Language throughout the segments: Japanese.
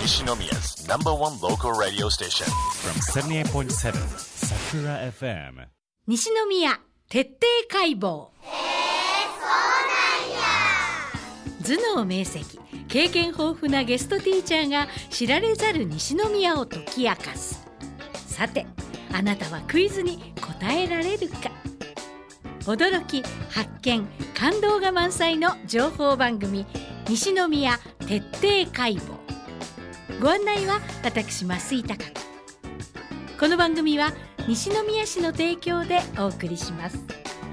Nishinomiya's number one local radio station. From 78.7 Sakura FM. 西宮徹底解剖。頭脳明晰、経験豊富なゲストティーチャーが知られざる西宮を解き明かす。さて、あなたはクイズに答えられるか。驚き、発見、感動が満載の情報番組、西宮徹底解剖。ご案内は私増井貴子。この番組は西宮市の提供でお送りします。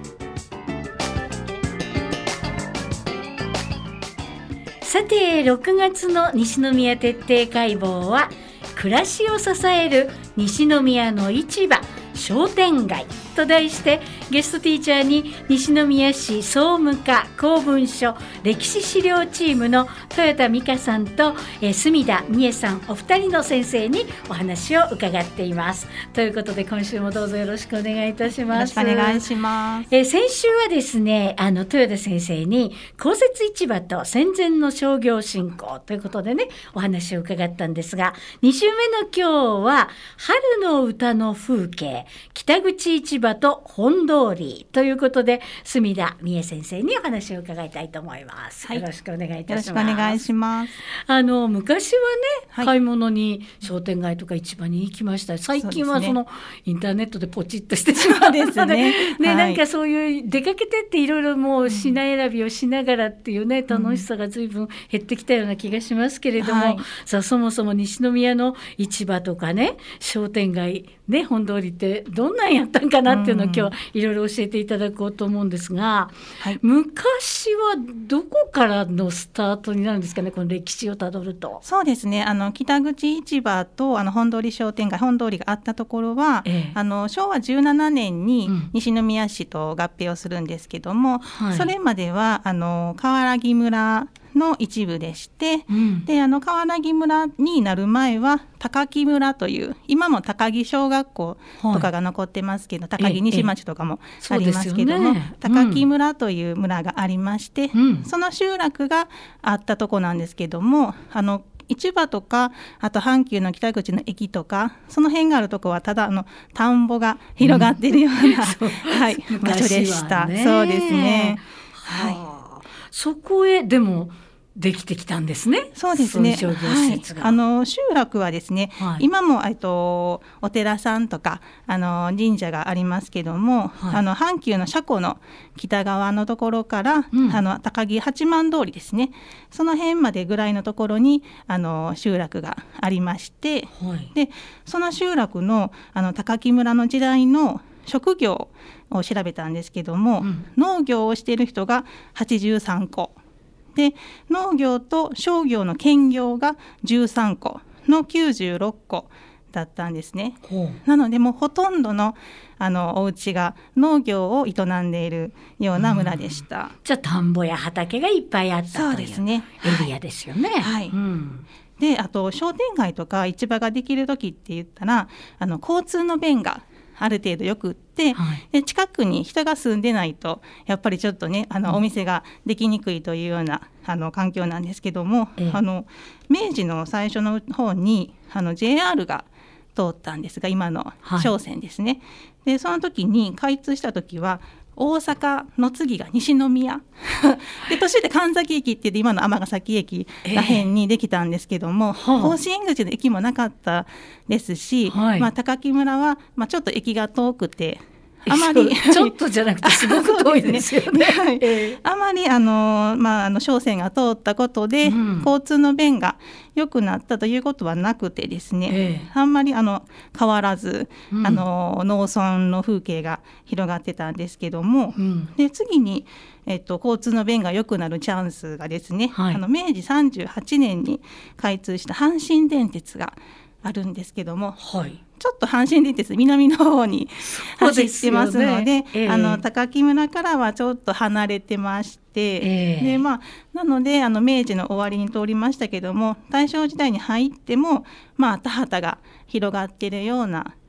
さて、6月の西宮徹底解剖は、暮らしを支える西宮の市場商店街と題して、ゲストティーチャーに西宮市総務課公文書歴史資料チームの豊田美香さんと住田美恵さん、お二人の先生にお話を伺っています。ということで、今週もどうぞよろしくお願いいたします。 よろしくお願いします。 先週はですね、豊田先生に公設市場と戦前の商業振興ということでね、お話を伺ったんですが、2週目の今日は春の歌の風景、北口市場と本通りということで、住田美恵先生にお話を伺いたいと思います。よろしくお願いいたします。 よろしくお願いします。 昔はね、買い物に商店街とか市場に行きました。最近はそのインターネットでポチッとしてしまうので、なんかそういう出かけてっていろいろもう品選びをしながらっていうね、楽しさが随分減ってきたような気がしますけれども、さあ、そもそも西宮の市場とかね、商店街ね、本通りってどんなんやったんかなっていうのを今日はいろいろ教えていただこうと思うんですが、昔はどこからのスタートになるんですかね、この歴史をたどると。 そうですね、北口市場と本通り商店街、本通りがあったところは、昭和17年に西宮市と合併をするんですけども、それまでは河原木村の一部でして、で河原木村になる前は高木村という、今も高木小学校とかが残ってますけど、高木西町とかもありますけども、高木村という村がありまして、その集落があったとこなんですけども、市場とか、あと阪急の北口の駅とか、その辺があるとこはただ田んぼが広がっているような、場所でした。そうですね。 そこへでもできてきたんですね。 そうですね。 商業施設が、 集落はですね、今もお寺さんとか神社がありますけども、阪急の車庫の北側のところから、高木八幡通りですね、その辺までぐらいのところに集落がありまして、でその集落の高木村の時代の職業を調べたんですけども、農業をしている人が83戸で、農業と商業の兼業が13戸の96戸だったんですね。なのでもうほとんどのお家が農業を営んでいるような村でした。 じゃあ田んぼや畑がいっぱいあったというエリアですよね。 で、あと商店街とか市場ができる時って言ったら、交通の便がある程度よくって、で近くに人が住んでないとやっぱりちょっとね、お店ができにくいというような環境なんですけども、明治の最初の方にJR が通ったんですが、今の商船ですね、でその時に開通した時は大阪の次が西宮で、途中で神崎駅って言って今の尼崎駅らへんにできたんですけども、甲子園口の駅もなかったですし、高木村は、ちょっと駅が遠くて、あまりちょっとじゃなくてすごく遠いですよね。 あまり商船が通ったことで、交通の便が良くなったということはなくてですね、あんまり変わらず、農村の風景が広がってたんですけども、で次に、交通の便が良くなるチャンスがですね、明治38年に開通した阪神電鉄があるんですけども、ちょっと阪神電鉄南の方に走ってますので、高木村からはちょっと離れてまして、でなので明治の終わりに通りましたけども、大正時代に入っても田畑が広がっているような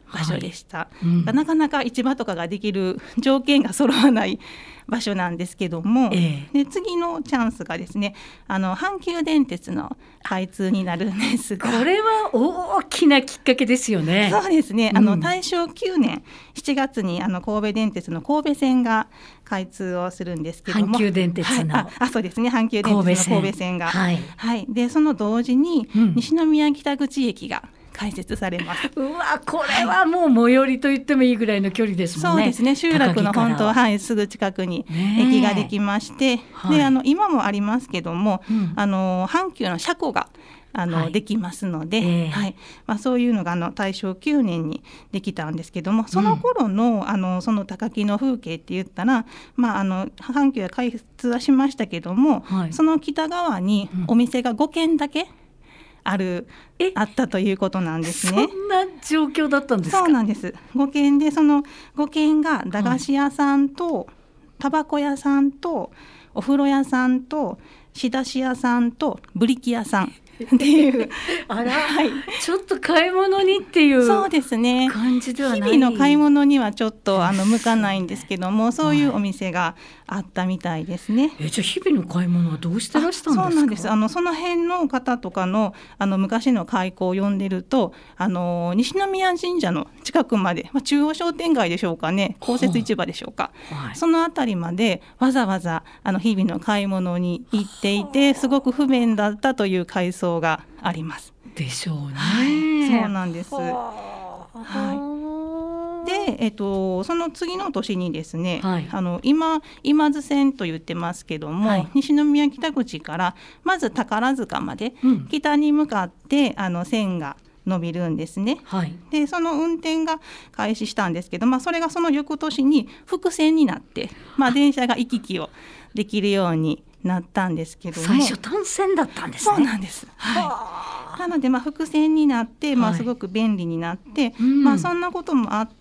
場所でした、なかなか市場とかができる条件が揃わない場所なんですけども、で次のチャンスがですね、阪急電鉄の開通になるんですが、 これは大きなきっかけですよね。 そうですね、大正9年7月に神戸電鉄の神戸線が開通をするんですけども、 阪急電鉄の、 そうですね、阪急電鉄の神戸線が、でその同時に西宮北口駅が開設されます。 うわ、これはもう最寄りと言ってもいいぐらいの距離ですもんね。 そうですね、集落の本当、すぐ近くに駅ができまして、で今もありますけども、阪急の車庫ができますので、そういうのが大正9年にできたんですけども、その頃の、その高木の風景って言ったら、阪急が開通はしましたけども、その北側にお店が5軒だけあったということなんですね。 そんな状況だったんですか？ そうなんです。5軒で、その5軒が駄菓子屋さんとタバコ屋さんとお風呂屋さんと仕出し屋さんとブリキ屋さんっていうちょっと買い物にっていうそうですね、 感じではない。 日々の買い物にはちょっと向かないんですけども、そういうお店があったみたいですね。 じゃあ日々の買い物はどうしてらしたんですか？ そうなんです。その辺の方とかの昔の開口を読んでると、西宮神社の近くまで、中央商店街でしょうかね、公設市場でしょうか、そのあたりまでわざわざ日々の買い物に行っていて、すごく不便だったという回想があります。 でしょうね。 そうなんです。で、その次の年にですね、今津線と言ってますけども、西宮北口からまず宝塚まで北に向かって線が伸びるんですね。でその運転が開始したんですけど、それがその翌年に複線になって、電車が行き来をできるようになったんですけども、 最初単線だったんですね。 そうなんです、なので複線になって、すごく便利になって、そんなこともあって、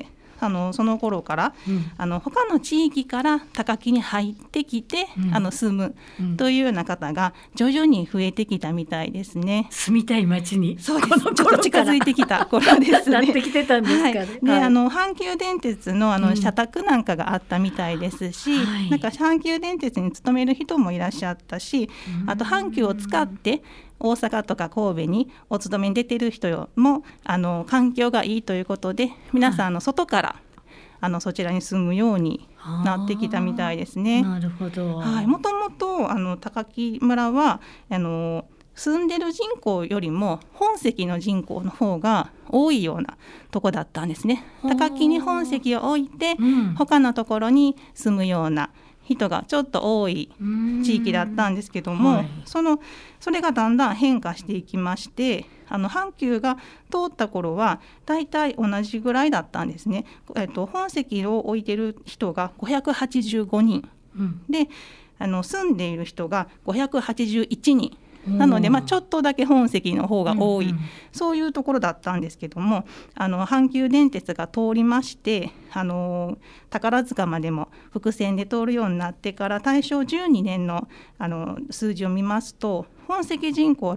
その頃から、他の地域から高木に入ってきて、住むというような方が徐々に増えてきたみたいですね。 住みたい町に、 そうです、ちょっと近づいてきた頃ですね。 なってきてたんですかね。 で阪急電鉄の社宅なんかがあったみたいですし、なんか阪急電鉄に勤める人もいらっしゃったし、あと阪急を使って大阪とか神戸にお勤めに出てる人も環境がいいということで、皆さん外からそちらに住むようになってきたみたいですね。 なるほど。 もともと高木村は住んでる人口よりも本籍の人口の方が多いようなとこだったんですね。高木に本籍を置いて、他のところに住むような人がちょっと多い地域だったんですけども、それがだんだん変化していきまして、阪急が通った頃はだいたい同じぐらいだったんですね。本籍を置いてる人が585人、で住んでいる人が581人なので、ちょっとだけ本籍の方が多い、そういうところだったんですけども、阪急電鉄が通りまして、宝塚までも複線で通るようになってから大正12年の、数字を見ますと、本籍人口は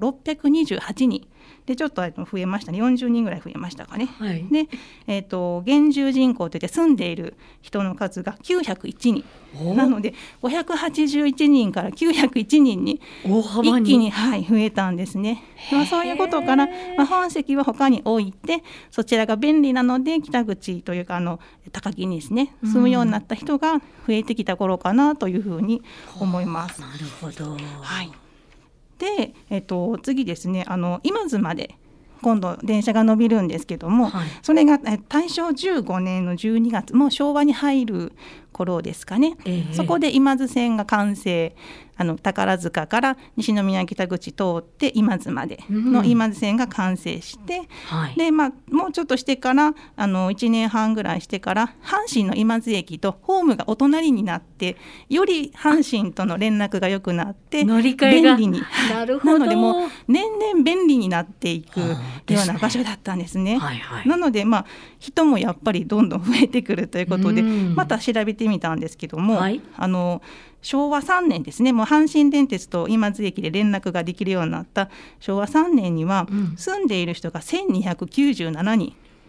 628人で、ちょっと増えましたね。40人ぐらい増えましたかね。で、現住人口といって住んでいる人の数が901人なので、581人から901人に一気に増えたんですね。そういうことから、本籍は他に置いて、そちらが便利なので北口というか高木にですね、住むようになった人が増えてきた頃かなというふうに思います。 なるほど。 で、次ですね、今津まで今度電車が伸びるんですけども、それが大正15年の12月、もう昭和に入る頃ですかね、そこで今津線が完成、宝塚から西宮北口通って今津までの今津線が完成して、でもうちょっとしてから1年半ぐらいしてから阪神の今津駅とホームがお隣になって、より阪神との連絡が良くなって乗り換えが便利になるほど。 なのでもう年々便利になっていくような場所だったんですね。なので人もやっぱりどんどん増えてくるということで、また調べてみたんですけども、昭和3年ですね、もう阪神電鉄と今津駅で連絡ができるようになった昭和3年には、住んでいる人が1297人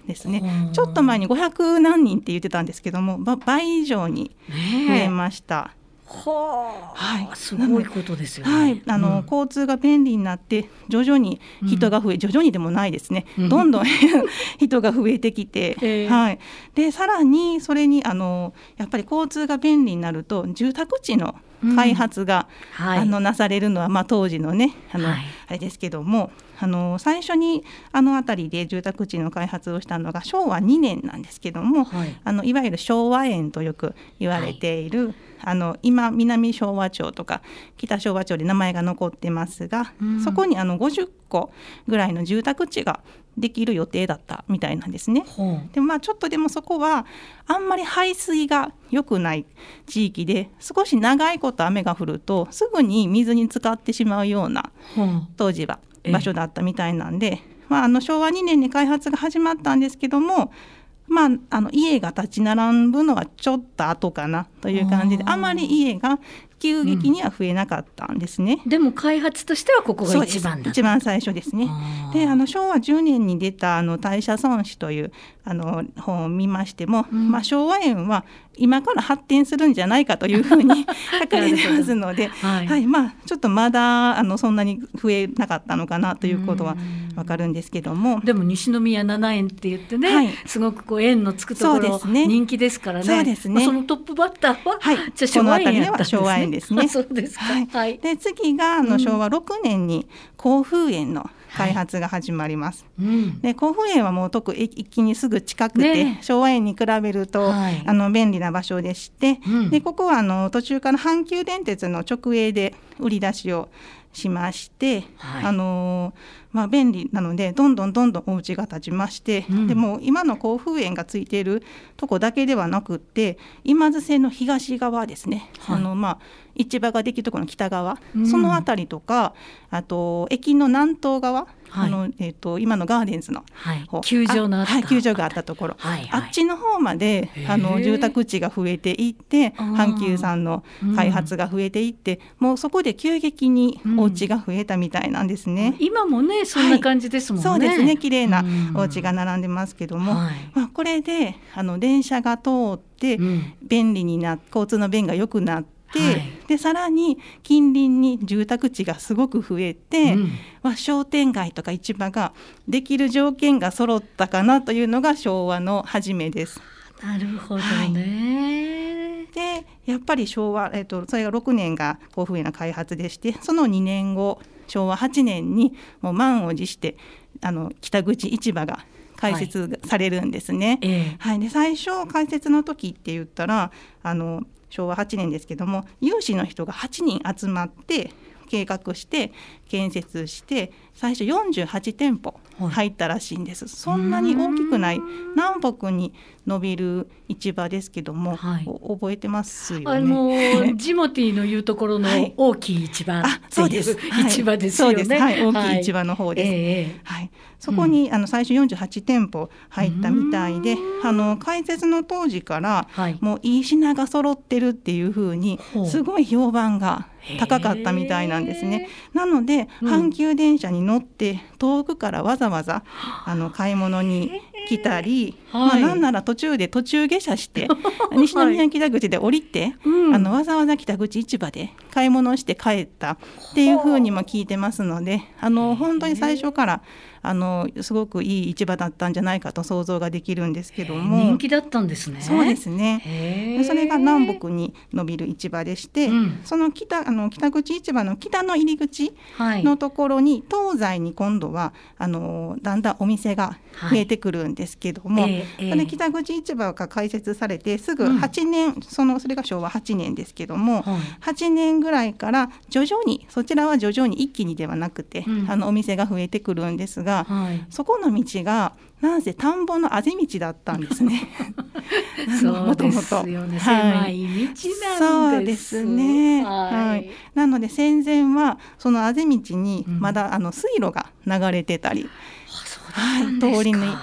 ですね。ちょっと前に500何人って言ってたんですけども、倍以上に増えました。 はい、すごいことですよね。 はい、交通が便利になって徐々に人が増え、徐々にでもないですね、どんどん人が増えてきて、はい、でさらにそれにやっぱり交通が便利になると住宅地の開発が、なされるのは、当時のねあれですけども、最初に辺りで住宅地の開発をしたのが昭和2年なんですけども、いわゆる昭和園とよく言われている、今南昭和町とか北昭和町で名前が残ってますが、そこに50個ぐらいの住宅地ができる予定だったみたいなんですね。でちょっとでもそこはあんまり排水が良くない地域で、少し長いこと雨が降るとすぐに水に浸かってしまうような、当時は場所だったみたいなんで、昭和2年に開発が始まったんですけども、家が立ち並ぶのはちょっと後かなという感じで、あまり家が急激には増えなかったんですね。 でも開発としてはここが一番だ。 一番最初ですね。で昭和10年に出た大社孫子という本を見ましても、昭和園は今から発展するんじゃないかというふうに書かれてますのでちょっとまだそんなに増えなかったのかなということはわかるんですけども、 でも西宮七園って言ってね、すごく園のつくところ人気ですからね。 そうですね。 そのトップバッターは、 じゃあ昭和園やったんですね。昭和園ですね。 そうですか。 で次が昭和6年に甲府園の開発が始まります。で甲府園はもう一気にすぐ近くて、昭和園に比べると、便利な場所でして、でここは途中から阪急電鉄の直営で売り出しをしまして、便利なのでどんどんお家が建ちまして、でも今の甲府園がついているとこだけではなくって、今津線の東側ですね、市場ができるところの北側、その辺りとか、あと駅の南東側、今のガーデンズの方、 球場の球場があったところ、あっちの方まで住宅地が増えていって、阪急さんの開発が増えていって、もうそこで急激にお家が増えたみたいなんですね。 今もねそんな感じですもんね。 そうですね、綺麗なお家が並んでますけども、これで電車が通って便利になって、交通の便が良くなって、でさらに近隣に住宅地がすごく増えて、商店街とか市場ができる条件が揃ったかなというのが昭和の初めです。 なるほどね。 でやっぱり昭和、それが6年が甲府園の開発でして、その2年後昭和8年にもう満を持して北口市場が開設されるんですね。で最初開設の時って言ったら昭和8年ですけども、有志の人が8人集まって計画して建設して、最初48店舗入ったらしいんです。そんなに大きくない南北に伸びる市場ですけども、覚えてますよね。 ジモティーの言うところの大きい市場っていう市場ですよね。 大きい市場の方です。そこに最初48店舗入ったみたいで、開設の当時からもういい品が揃ってるっていう風にすごい評判が高かったみたいなんですね。なので阪急電車に乗って遠くからわざわざ買い物に来たり、なんなら途中下車して西宮北口で降りて、わざわざ北口市場で買い物して帰ったっていう風にも聞いてますので、本当に最初からすごくいい市場だったんじゃないかと想像ができるんですけども、 人気だったんですね。 そうですね。それが南北に伸びる市場でして、その北口市場の北の入り口のところに、東西に今度はだんだんお店が増えてくるんですけども、それ北口市場が開設されてすぐ8年、それが昭和8年ですけども、8年ぐらいから徐々に、そちらは徐々に一気にではなくて、お店が増えてくるんですが、そこの道がなんせ田んぼのあぜ道だったんですね。 そうですよね。狭い道なんです。 そうですね。なので戦前はそのあぜ道にまだ水路が流れてたり、通りに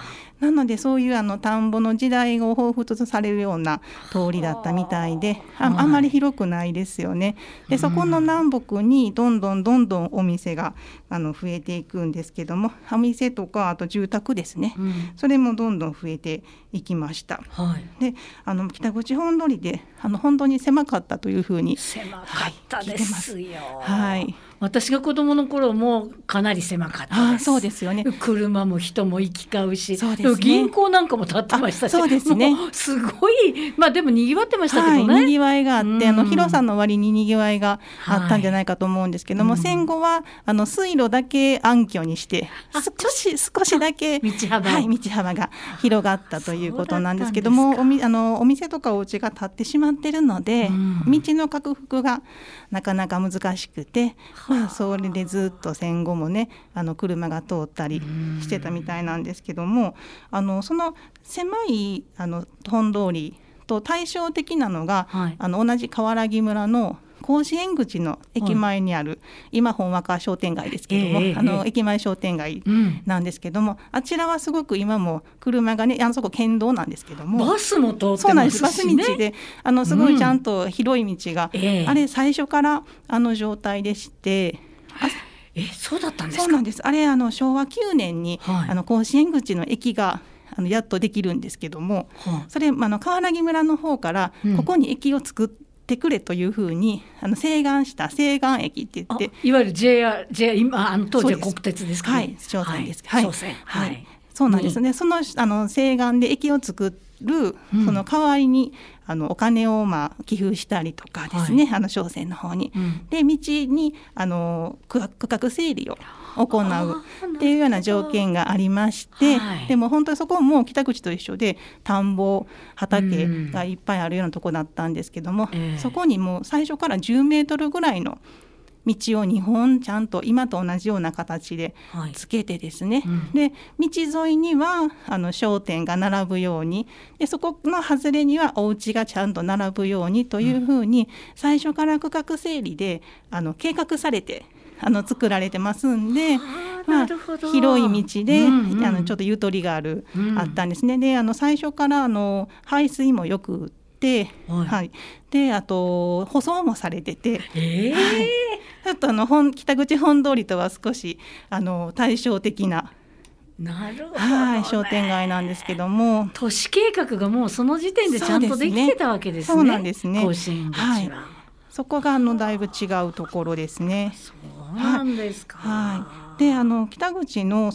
なのでそういう田んぼの時代を彷彿とされるような通りだったみたいで、あんまり広くないですよね。でそこの南北にどんどんお店が増えていくんですけども、お店とかあと住宅ですね、それもどんどん増えていきました。で北口本通りで本当に狭かったというふうに狭かったですよ。 私が子供の頃もかなり狭かったです。 そうですよね。 車も人も行き交うし、 そうですね、 銀行なんかも建ってましたし、 そうですね、 すごい、でもにぎわってましたけどね、 にぎわいがあって、広さの割ににぎわいがあったんじゃないかと思うんですけども、戦後は水路だけ暗渠にして少しだけ道幅が広がったということなんですけども、お店とかお家が建ってしまってるので、道の拡幅がなかなか難しくて、それでずっと戦後もね車が通ったりしてたみたいなんですけども、その狭い本通りと対照的なのが、同じ川原木村の甲子園口の駅前にある、今本若商店街ですけども、駅前商店街なんですけども、あちらはすごく今も車がね、そこ県道なんですけども、 バスも通ってますしね。 そうなんです、バス道ですごいちゃんと広い道が、あれ最初から状態でして、 そうだったんですか。 そうなんです。あれ昭和9年に、甲子園口の駅がやっとできるんですけども、それ川原木村の方からここに駅を作ってくれというふうに請願した請願駅って言って、 いわゆる JR 今当時は国鉄ですかね。 商船です。そうなんですね。その請願で駅を作るその代わりにお金を寄付したりとかですね、商船の方に、で道に区画整理を行うっていうような条件がありまして、でも本当にそこも北口と一緒で田んぼ畑がいっぱいあるようなとこだったんですけども、そこにもう最初から10メートルぐらいの道を2本ちゃんと今と同じような形でつけてですね、で道沿いには商店が並ぶように、でそこの外れにはお家がちゃんと並ぶようにというふうに、最初から区画整理で計画されて作られてますんで、広い道で、ちょっとゆとりがあったんですね。で最初から排水もよくであと舗装もされてて、ちょっと北口本通りとは少し対照的な商店街なんですけども、 都市計画がもうその時点でちゃんとできてたわけですね。 そうなんですね。 甲子園口は、 そこがだいぶ違うところですね。 そうなんですか。 で北口の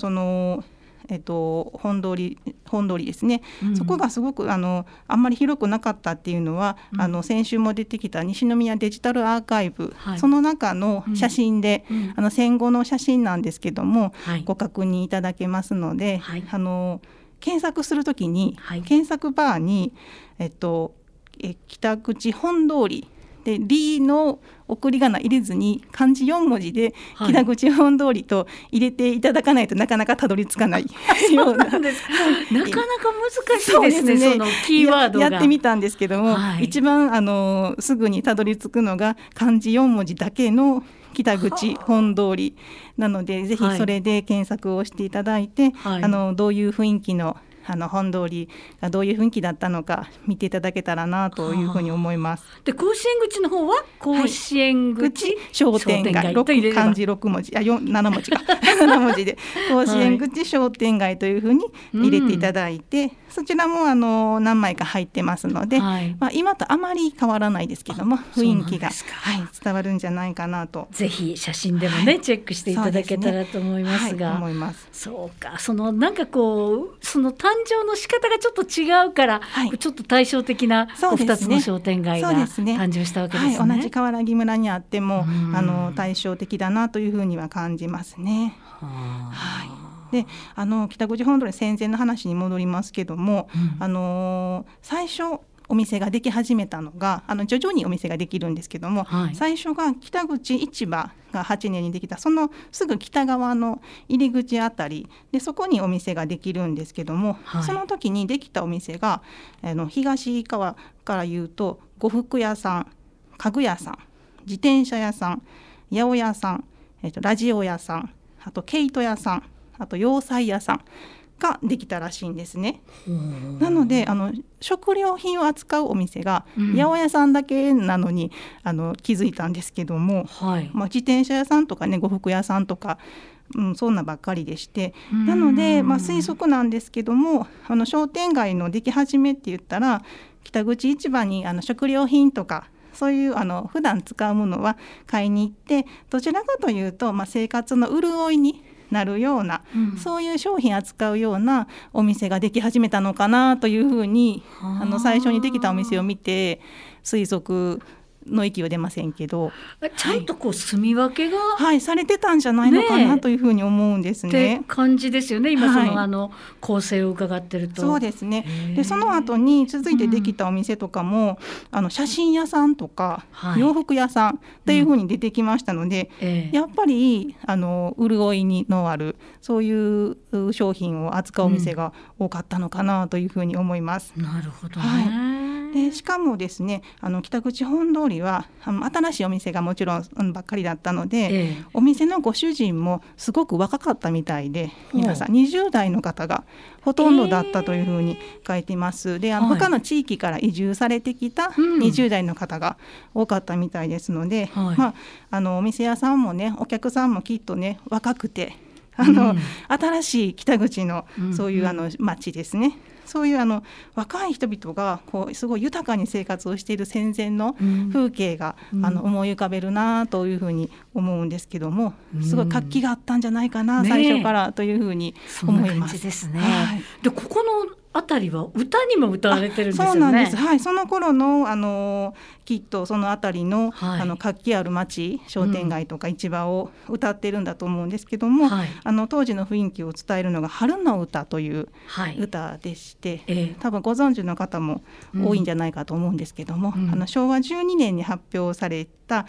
本通りですね、そこがすごくあんまり広くなかったっていうのは、先週も出てきた西宮デジタルアーカイブ、その中の写真で、戦後の写真なんですけども、ご確認いただけますので、検索するときに、検索バーに、北口本通りでリの送り仮名入れずに漢字4文字で北口本通りと入れていただかないとなかなかたどり着かないような。 そうなんですか。なかなか難しいですね。そのキーワードがやってみたんですけども、一番すぐにたどり着くのが漢字4文字だけの北口本通りなので、ぜひそれで検索をしていただいて、どういう雰囲気の本通りがどういう雰囲気だったのか見ていただけたらなというふうに思います。 で甲子園口の方は甲子園口商店街、漢字6文字7文字か7文字で甲子園口商店街というふうに入れていただいて、そちらも何枚か入ってますので、今とあまり変わらないですけども、雰囲気が伝わるんじゃないかなと。 ぜひ写真でもね、チェックしていただけたらと思いますが、 思います。 そうか、なんかその誕生の仕方がちょっと違うから、ちょっと対照的な2つの商店街が誕生したわけですね。 同じ川原木村にあっても対照的だなというふうには感じますね。で北口本通り戦前の話に戻りますけども、最初お店ができ始めたのが徐々にお店ができるんですけども、最初が北口市場が8年にできたそのすぐ北側の入り口あたりで、そこにお店ができるんですけども、その時にできたお店が東側から言うと呉服屋さん、家具屋さん、自転車屋さん、八百屋さん、ラジオ屋さん、あと毛糸屋さん、あと洋裁屋さん、 ができたらしいんですね。なので食料品を扱うお店が八百屋さんだけなのに気づいたんですけども、自転車屋さんとかね呉服屋さんとか、そんなばっかりでして、なので、推測なんですけども商店街のでき始めって言ったら北口市場に食料品とかそういう普段使うものは買いに行って、どちらかというと、生活の潤いになるような、そういう商品扱うようなお店ができ始めたのかなというふうに最初にできたお店を見て推測の域は出ませんけど、 ちゃんとこう住み分けが、 されてたんじゃないのかなというふうに思うんですね。 って感じですよね今構成を伺ってると。 そうですね。でその後に続いてできたお店とかも、写真屋さんとか、洋服屋さんっていうふうに出てきましたので、やっぱり潤いのあるそういう商品を扱うお店が多かったのかなというふうに思います。 なるほどね。 でしかもですね北口本通りは新しいお店がもちろんばっかりだったので、お店のご主人もすごく若かったみたいで、皆さん20代の方がほとんどだったというふうに書いています。で他の地域から移住されてきた20代の方が多かったみたいですので、お店屋さんもねお客さんもきっとね若くて新しい北口のそういう街ですね、そういう若い人々がすごい豊かに生活をしている戦前の風景が、思い浮かべるなというふうに思うんですけども、すごい活気があったんじゃないかな、最初からというふうに思います。 そんな感じですね。でここのあたりは歌にも歌われてるんですよね。 そうなんです、その頃のきっとそのあたりの、活気ある街商店街とか市場を歌ってるんだと思うんですけども、当時の雰囲気を伝えるのが春の歌という歌でして、多分ご存知の方も多いんじゃないかと思うんですけども、昭和12年に発表された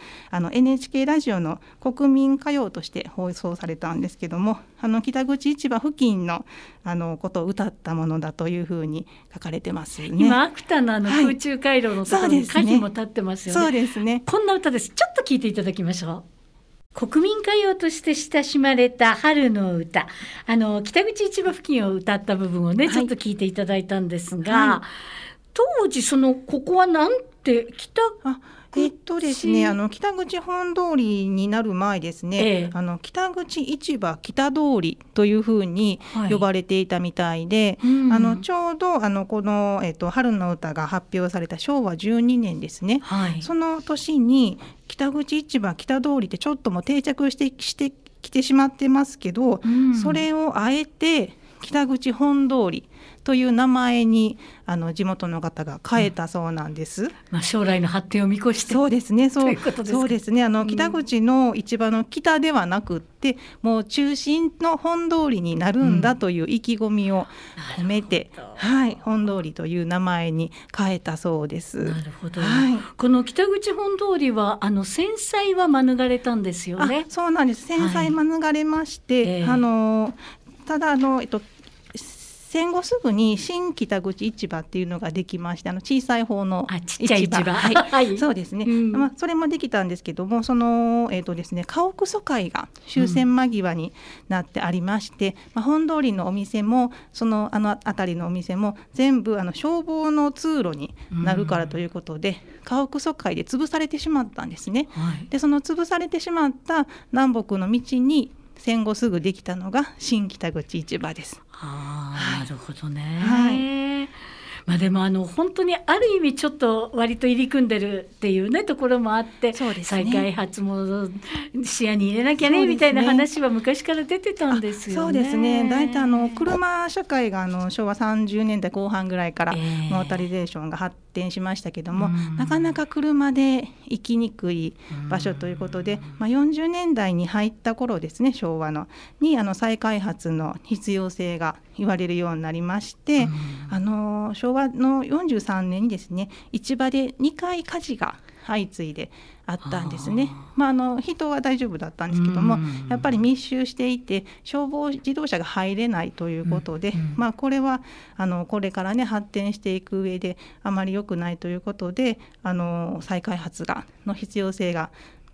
NHK ラジオの国民歌謡として放送されたんですけども、北口市場付近のことを歌ったものだというふうに書かれてますね。 今秋田の空中回廊のところに歌碑も立ってますよね。 そうですね。 こんな歌です。ちょっと聞いていただきましょう。国民歌謡として親しまれた春の歌、北口市場付近を歌った部分をね、ちょっと聞いていただいたんですが、当時ここはなんてですね、北口本通りになる前ですね、北口市場北通りというふうに呼ばれていたみたいで、ちょうどこの、春の歌が発表された昭和12年ですね、その年に北口市場北通りってちょっともう定着してきてしまってますけど、それをあえて北口本通りという名前に地元の方が変えたそうなんです。 将来の発展を見越して。 そうですね。 そういうことですか。 そうですね。北口の市場の北ではなくって、もう中心の本通りになるんだという意気込みを込めて、本通りという名前に変えたそうです。 なるほど。この北口本通りは戦災は免れたんですよね。 そうなんです。戦災免れまして、ただ戦後すぐに新北口市場っていうのができまして、小さい方のちっちゃい市場、 そうですね、それもできたんですけども、そのですね、家屋疎開が終戦間際になってありまして、本通りのお店もその辺りのお店も全部消防の通路になるからということで、家屋疎開で潰されてしまったんですね。でその潰されてしまった南北の道に戦後すぐできたのが新北口市場です。 なるほどね。でも本当にある意味ちょっと割と入り組んでるっていうねところもあって、再開発も視野に入れなきゃねみたいな話は昔から出てたんですよね。 そうですね。大体車社会が昭和30年代後半ぐらいからモータリゼーションが発展しましたけども、なかなか車で行きにくい場所ということで、40年代に入った頃ですね、昭和のに再開発の必要性が言われるようになりまして、昭和の43年にですね、市場で2回火事が相次いであったんですね。人は大丈夫だったんですけども、やっぱり密集していて消防自動車が入れないということで、これはこれからね発展していく上であまり良くないということで、再開発の必要性が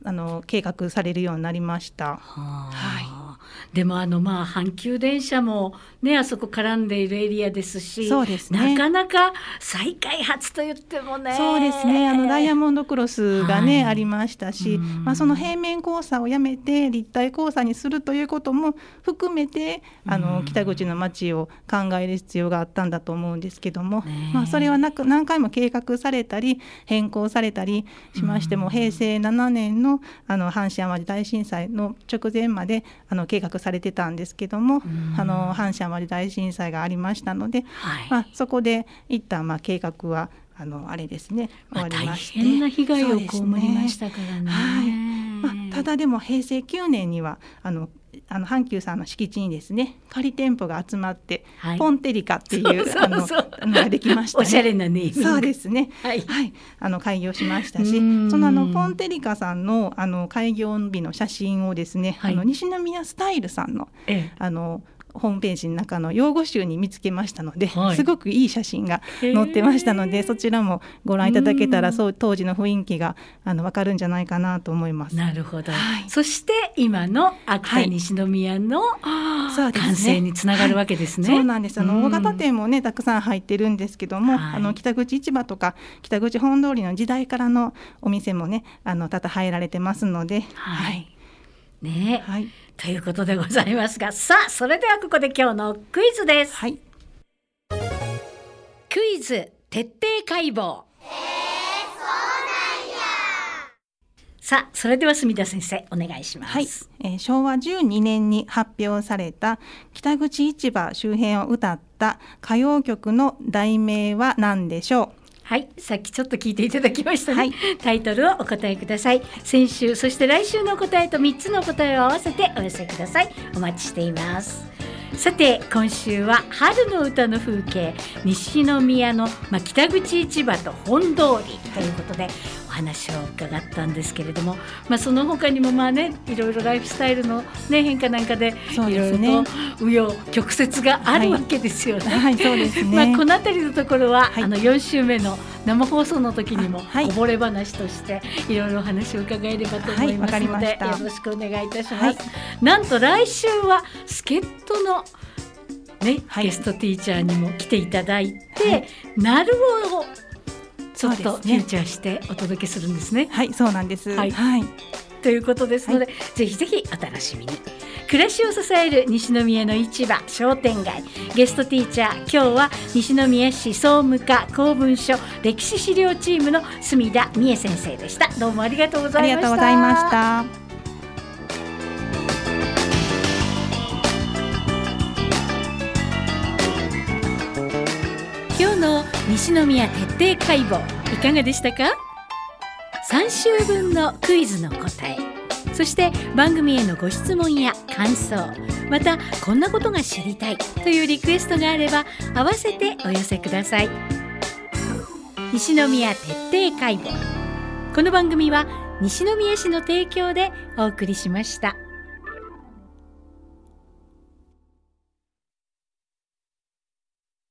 計画されるようになりました。 でも阪急電車もね、あそこ絡んでいるエリアですし、 そうですね、 なかなか再開発と言ってもね。 そうですね、ダイヤモンドクロスがね、ありましたし、その平面交差をやめて立体交差にするということも含めて北口の街を考える必要があったんだと思うんですけども、それは何回も計画されたり変更されたりしましても、平成7年の阪神淡路大震災の直前まで計画されてたんですけども、阪神淡路大震災がありましたので、そこで一旦計画はあれですね、終わりまして、 大変な被害を被りましたからね。 ただでも平成9年には阪急さんの敷地にですね、仮店舗が集まって、ポンテリカっていうのができましたね。 おしゃれなネーミング。 そうですね、開業しましたし、そのポンテリカさんの開業日の写真をですね、西宮スタイルさんの、ホームページの中の用語集に見つけましたので、すごくいい写真が載ってましたので、そちらもご覧いただけたら当時の雰囲気が分かるんじゃないかなと思います。 なるほど、そして今の秋田西宮の完成につながるわけですね。 そうなんです。大型店もねたくさん入ってるんですけども、北口市場とか北口本通りの時代からのお店もね多々入られてますので、 ということでございますが、さあそれではここで今日のクイズです。クイズ徹底解剖。さあそれでは住田先生お願いします。 昭和12年に発表された北口市場周辺を歌った歌謡曲の題名は何でしょう。 さっきちょっと聞いていただきましたね。タイトルをお答えください。先週そして来週の答えと3つの答えを合わせてお寄せください。お待ちしています。さて今週は春の歌の風景、西宮の、北口市場と本通りということでお話を伺ったんですけれども、その他にもいろいろライフスタイルの、変化なんかでいろいろと紆余曲折があるわけですよね。 そうですね。 このあたりのところは、4週目の生放送の時にもこぼれ話としていろいろお話を伺えればと思いますので、よろしくお願いいたします。なんと来週は助っ人のゲストティーチャーにも来ていただいて、ナルをちょっとフューチャーしてお届けするんですね。 そうなんです。 ということですので、ぜひぜひお楽しみに。暮らしを支える西宮の市場商店街、ゲストティーチャー、今日は西宮市総務課公文書歴史資料チームの住田美恵先生でした。どうもありがとうございました。 ありがとうございました。 今日の西宮徹底解剖いかがでしたか。3週分のクイズの答え、そして番組へのご質問や感想、またこんなことが知りたいというリクエストがあれば合わせてお寄せください。西宮徹底解剖、この番組は西宮市の提供でお送りしました。